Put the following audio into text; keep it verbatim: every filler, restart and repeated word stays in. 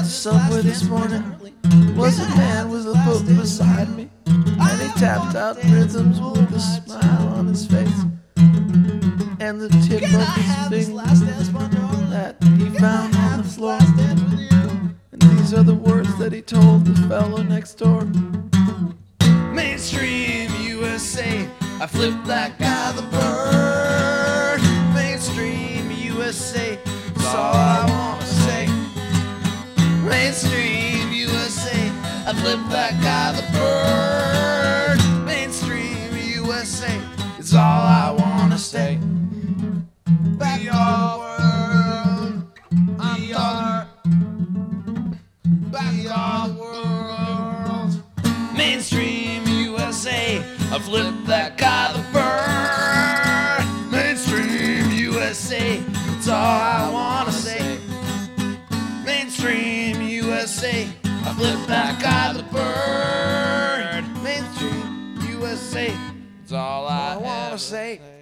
subway this morning was a man with a book beside me, and he tapped out rhythms with a smile on his face and the tip of his finger that he found on the floor. And these are the words that he told the fellow next door. Mainstream U S A, I flipped that guy the bird. Mainstream U S A, that's all I wanna say. Mainstream U S A, I flipped that guy the bird. Mainstream U S A, it's all I wanna say. We are world, we are, we are world. Mainstream U S A, I flipped that guy the bird. Mainstream U S A, it's all I wanna say. Mainstream U S A, I flipped that guy the bird. Mainstream U S A, it's all I wanna say.